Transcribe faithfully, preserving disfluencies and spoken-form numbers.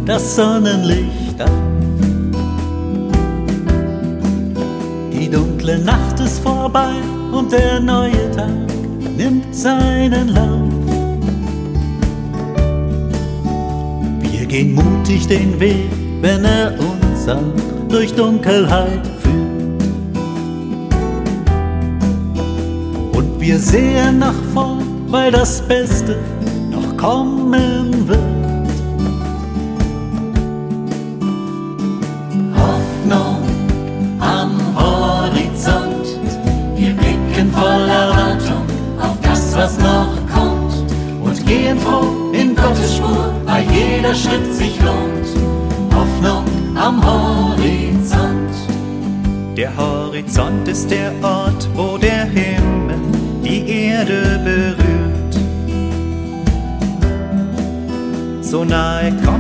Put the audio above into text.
das Sonnenlicht ab. Die dunkle Nacht ist vorbei und der neue Tag nimmt seinen Lauf. Wir gehen mutig den Weg, wenn er uns auch durch Dunkelheit führt. Und wir sehen nach vorn, weil das Beste noch kommen wird. Hoffnung am Horizont, wir blicken voll Erwartung auf das, was noch kommt, und gehen froh in Gottes Spur, weil jeder Schritt sich lohnt. Hoffnung am Horizont. Der Horizont ist der Ort, wo der Himmel die Erde berührt. So nahe kommt